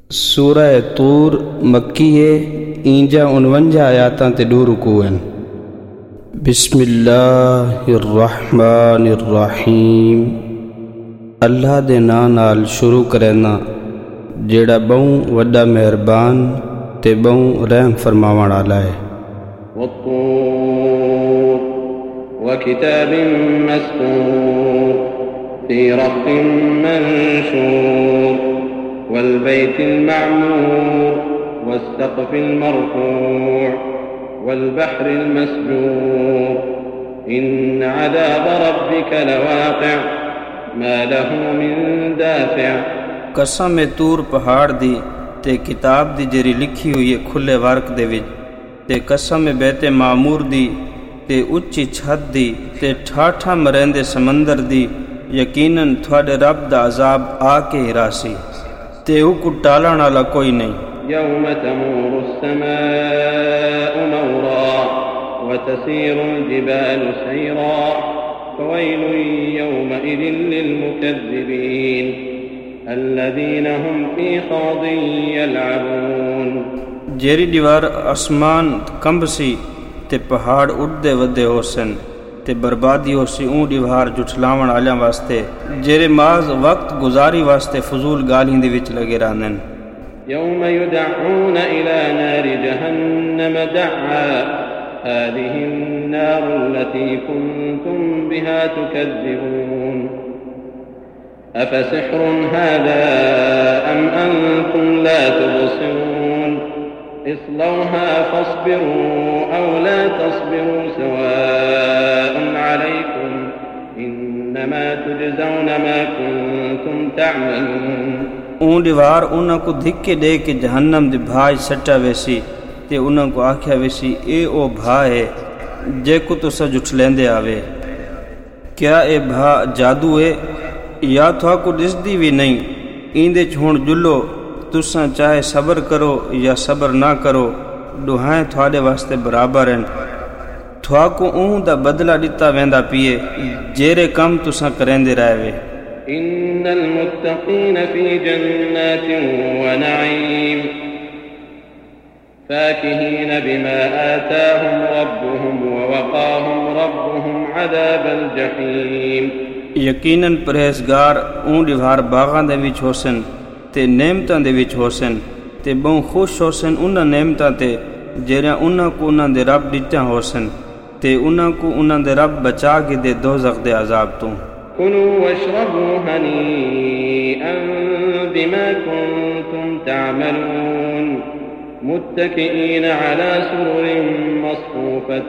سورہ طور مکی ہے، اینجا 49 آیاتاں تے 2 رکوع ہیں۔ بسم اللہ الرحمن الرحیم، اللہ دے ناں نال شروع کرینا جیڑا بہوں وڈا مہربان تے بہوں رحم فرماون والا ہے۔ والطور وکتاب مسطور فی رق منشور والبيت المعمور والسقف المرفوع والبحر المسجور إن عذاب ربك لواقع ما له من دافع۔ قسم طور پہاڑ دی تے کتاب دی جری لکھی ہوئی ہے کھلے ورق دے وچ، تے قسم بیت معمور دی تے اچھی چھت دی تے ٹھاٹھا مرندے سمندر دی، یقیناً تھوڑے رب دا عذاب آ کے ہراسی تے او کو ٹالن والا کوئی نہیں۔ یوم تمور السماء مورا وتسير الجبال سيرا فويل يومئذ للمكذبين الذين هم في خوض يلعبون۔ جیری دیوار آسمان کمبسی تے پہاڑ اڑدے ودے ہو سن تے بربادی ہو سی اون دیوار جھٹلاون والیاں واسطے جیرے ماز وقت گزاری واسطے فضول گالیاں دے وچ لگے رہندن۔ یوم یدعون الی نار جہنم دعا هذه النار التي كنتم بها تكذبون افسحر هذا ام انتم لا تبصرون اصلوها فاصبروا او لا تصبروا سواء عليكم انما تجزون ما كنتم تعملون۔ اون دیوار انہاں کو دھکے دے کے جہنم دی بھائی سٹا ویسی تے انہاں کو آکھیا ویسی اے او بھا ہے جے کو تسا جھٹلیندے آوے، کیا اے بھا جادو ہے یا تھا کو دسدی بھی نہیں؟ ایندے چھوڑ جلو، تساں چاہے صبر کرو یا صبر نہ کرو، دوہائیں تھوڑے واسطے برابر ہیں، تھوا کو اون دا بدلہ دتا ویندا پیے جیرے کم تساں کریندے رہے۔ ان المتقین فی جنات ونعیم فاکہین بما آتاہم ربهم ووقاہم ربهم عذاب الجحیم۔ یقیناً پرہیزگار اون دیوار باغاں دے وچ ہوسن تے نعمتاں دے وچ ہوسن تے بہوں خوش ہوسن انہاں نعمتاں تے جہڑیاں انہاں کو انہاں دے رب دتیاں ہوسن تے انہاں کو انہاں دے رب بچا کے دے دوزخ دے عذاب تو۔ کلوا واشربوا ہنیئا بما کنتم تعملون متکئین علی سرر مصفوفۃ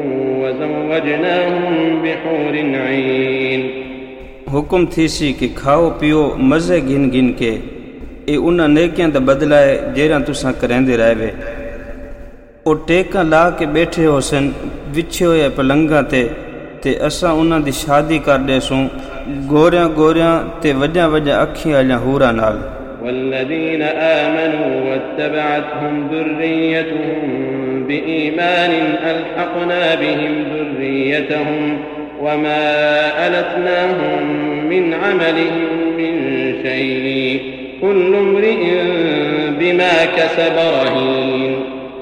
وزوجناہم بحور عین۔ حکم تھی سی کہ کھاؤ پیو مزے گن گن کے، اے انہاں نیکیاں دا بدلہ ہے جیڑاں تساں کریندے رہے وے۔ او ٹیکاں لا کے بیٹھے ہو سن وچھے ہوئے پلنگاں تے اساں انہاں دی شادی کر دے سوں گوریاں گوریاں تے وجہ وجہ اکھیں والیاں حوراں نال۔ والذین آمنوا واتبعتهم ذریتهم بإیمان الحقنا بهم ذریتهم وما ألتناهم من عملهم من شيء كل امرئ بما كسب رهين۔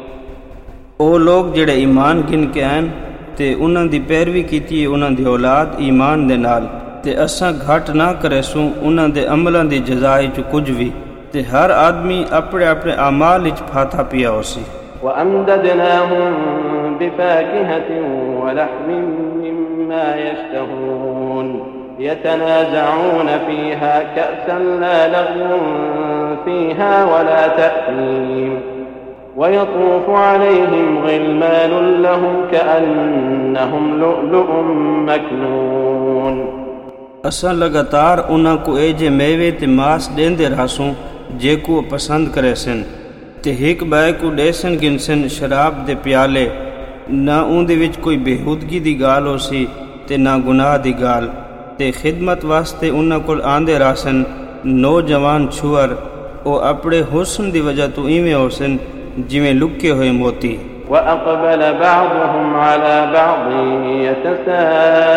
او لوگ جڑے ایمان گن کے آئین تے انہاں دی پیروی کیتی انہاں دی اولاد ایمان دے نال تے اساں گھٹ نہ کرے سوں انہاں دے عملاں دی جزائی چ کچھ بھی، تے ہر آدمی اپنے اپنے اعمال وچ پھاتا پیا ہوسی۔ وَأَمْدَدْنَاهُمْ بِفَاكِهَةٍ وَلَحْمٍ مِّمَّا يَشْتَهُونَ يَتَنَازَعُونَ فِيهَا كَأْسًا لَّا لَغْوٌ فِيهَا وَلَا تَأْثِيمٌ وَيَطُوفُ عَلَيْهِمْ غِلْمَانٌ لَّهُمْ كَأَنَّهُمْ لُؤْلُؤٌ مَّكْنُونٌ۔ اساں لگاتار انہاں کو اے جے میوے تے ماس دیندے رہسوں جے کو پسند کرے سن تے ہک بائے کو ڈیسن گنسن شراب دے پیالے، نہ اون دے وچ کوئی بےہودگی دی گال ہو سی تے نہ گناہ دی گال، تے خدمت واسطے انہاں کول آندے رہسن نوجوان چھوار، او اپنے حسن دی وجہ تو ایویں ہو سن جویں لکے ہوئے موتی۔ وَأَقْبَلَ بَعْضُهُمْ عَلَى بَعْضٍ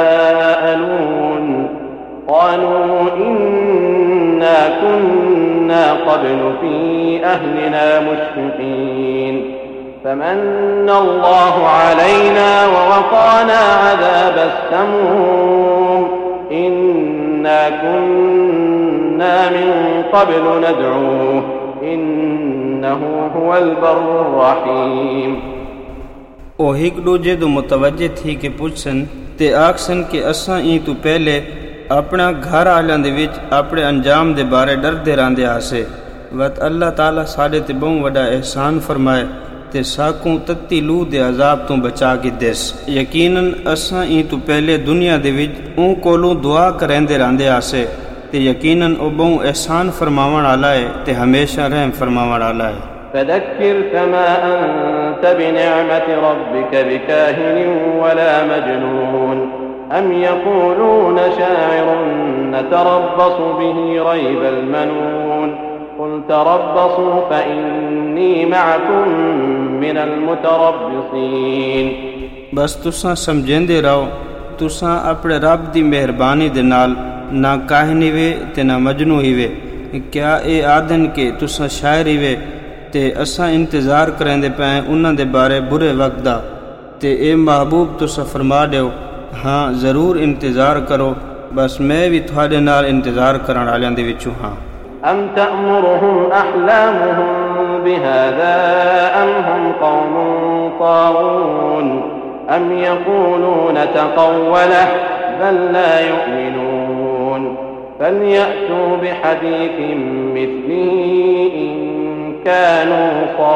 يَتَسَاءَلُونَ قالوا إنا كنا كنا قبل في أهلنا مشفقين فمن الله علينا ووقانا عذاب السموم إنا كنا من قبل ندعوه إنه هو البر الرحيم. او ہک دوجے دو متوجہ تھی کہ پوچھن تے آکسن کہ اساں ای تو پہلے اپنا گھر آلیاں دے وچ اپنے انجام دے بارے ڈردے راندے آسے وقت اللہ تعالیٰ ساڈے تے بہوں وڈا احسان فرمائے تے ساکوں تتی لو دے عذاب تو بچا کے دس. یقیناً اساں ای تو پہلے دنیا دے وچ اون کولوں دعا کریندے راندے آسے تے یقیناً او بہوں احسان فرماون والا ہے تے ہمیشہ رحم فرماون والا ہے. فذكر فما أنت بنعمة ربك بكاهن ولا مجنون أم يقولون شاعر نتربص به ريب المنون قل تربصوا فإني معكم من المتربصين. بس تساں سمجھیندے رہو تساں اپنے رب دی مہربانی دے نال نہ کاہنی وے تے نہ مجنو ہی وے. کیا اے آدن کہ تساں شاعر ہی وے تے اساں انتظار کریندے پئیں انہاں دے بارے برے وقت دا تے اے محبوب تساں فرما دیو ہاں ضرور انتظار کرو بس میں بھی تھوڑے نال انتظار کرن والیاں دے وچوں ہاں. ام تأمرهم احلامهم بهذا ام هم قوم طاغون ام يقولون تقوله بل لا يؤمنون فليأتوا بحديث مثله إن كانوا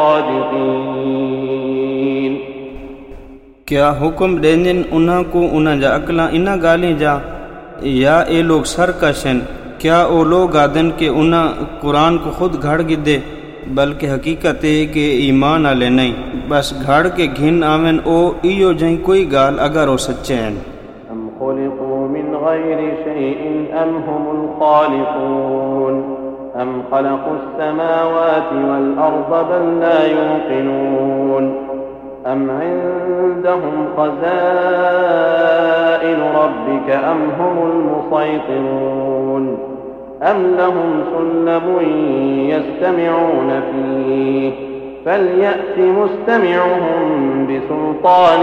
صادقين. کیا حکم دینن انہاں کو انہاں جا عقلاں انہاں گالیں جا یا اے لوگ سرکشن کیا او لوگ آدن کہ انہاں قرآن کو خود گھڑ گدے بلکہ حقیقت ہے کہ ایمان آلے نہیں بس گھڑ کے گھن آمن او ایو جائیں کوئی گال اگر او سچے ہیں. ام خلقوا من غیر شیء ام هم الخالقون ام خلقوا السماوات والارض بل لا يوقنون ام عندهم خزائن ربك ام هم المسيطرون ام لهم سلم يستمعون فيه فليأت مستمعهم بسلطان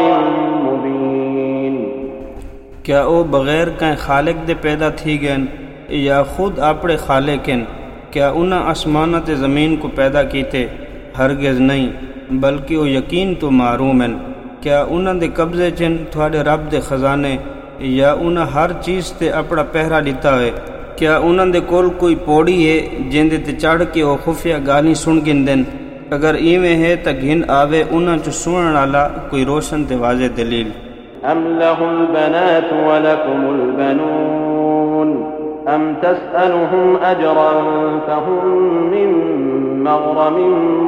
مبين. کیا او بغیر کہیں خالق دے پیدا تھی گئن یا خود اپنے خالق ہیں؟ کیا انہاں آسمانہ تے زمین کو پیدا کیتے؟ ہرگز نہیں بلکہ وہ یقین تو معروم ہیں. کیا انہاں دے قبضے چن تھوڑے رب دے خزانے یا انہاں ہر چیز تے اپنا پہرا لیتا ہوئے؟ کیا انہاں دے کول کوئی پوڑی ہے جیندے تے چڑھ کے وہ خفیہ گالی سن گندن؟ اگر ایویں ہے تا گھن آوے انہاں چو سنن والا کوئی روشن تے واضح دلیل. ام له البنات ولكم البنون ام تسألهم اجرا فهم من مغرم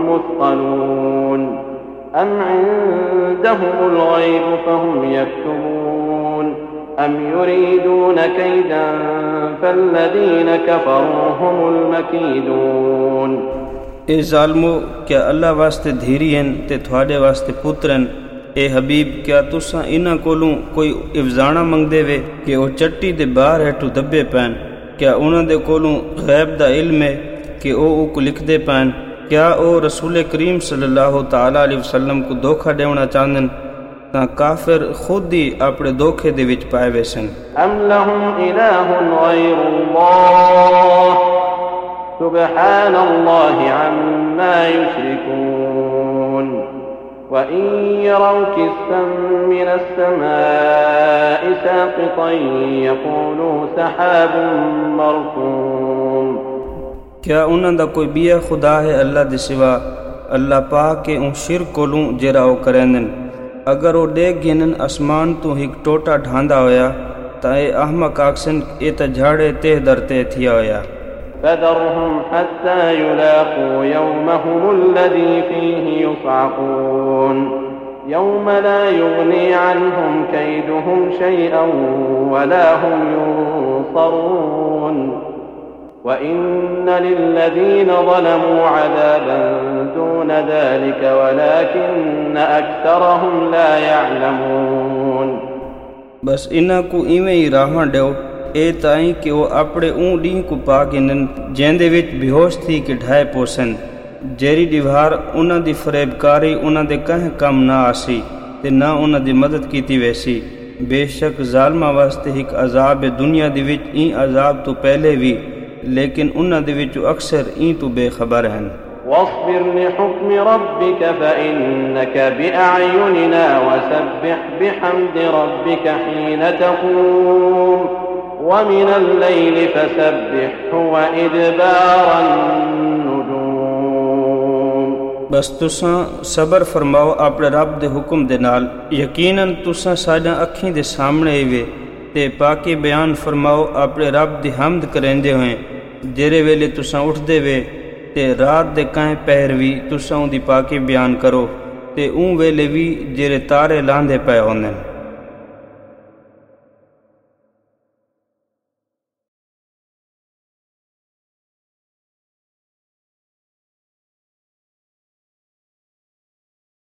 مثقلون ام عندهم الغيب فهم يكتبون ام يريدون كيدا فالذين كفروا هم المكيدون. اے ظالمو کیا اللہ واسطے دھیری ہیں تے تھوڑے واسطے پترن؟ اے حبیب کیا تساں انہاں کولوں کوئی افزانا منگ دے وے کہ او چٹی دے باہر ہیٹو دبے پین؟ کیا انہاں دے کولوں غیب دا علم ہے کہ او کو لکھ دے پین؟ کیا او رسول کریم صلی اللہ تعالیٰ علیہ وسلم کو دھوکھا دیونا چاندن تا کافر خود ہی اپنے دھوکھے دے وچ پائے ویسن. ام لهم الہ غیر اللہ سبحان اللہ عما یشرکون وَإِن يَرَوْا كِسْفًا مِّنَ السَّمَاءِ سَاقِطًا يَقُولُوا سَحَابٌ مَّرْكُومٌ. کیا انہاں دا کوئی بیا خدا ہے اللہ دے سوا اللہ پاک کے ان شرک کولوں جرا او کریندن؟ اگر او دیکھ گنن اسمان تو ہک ٹوٹا ڈھاندا ہویا تا اے احمق آکسن اے تا جھاڑے تے درتے تھیا ہویا. فذرهم حتى يلاقوا يومهم الذي فيه يصعقون يوم لا يغني عنهم كيدهم شيئا ولا هم ينصرون وإن للذين ظلموا عذابا دون ذلك ولكن أكثرهم لا يعلمون. بس انہاں کو ایویں ہی راہاں ڈیو اے تائیں کہ وہ اپنے اون ڈین کو پا گنن جیندے وچ بیہوش تھی کہ ڈھائے پوسن جیری دیوار انہاں دی فریبکاری انہاں دے کہیں کم نہ آسی تے نہ انہاں دی مدد کیتی ویسی بے شک ظالماں واسطے ایک عذاب دنیا دی وچ این عذاب تو پہلے بھی لیکن انہاں دے وچ اکثر این تو بے خبر ہیں واصبر لحكم ربك فإنك بأعيننا وسبح بحمد ربك حين تقوم ومن الليل فسبحه وإدبار النجوم بس تساں صبر فرماؤ اپنے رب دے حکم دے نال یقیناً تساں ساڈاں اکھیں دے سامنے وے تے پاکی بیان فرماؤ اپنے رب دی حمد کریندے ہوئے جیرے ویلے تساں اٹھ دے وے تے رات دے کائیں پہر وی تساں دی پاکی بیان کرو تے اون ویلے وی جیرے تارے لاندے پے ہوندے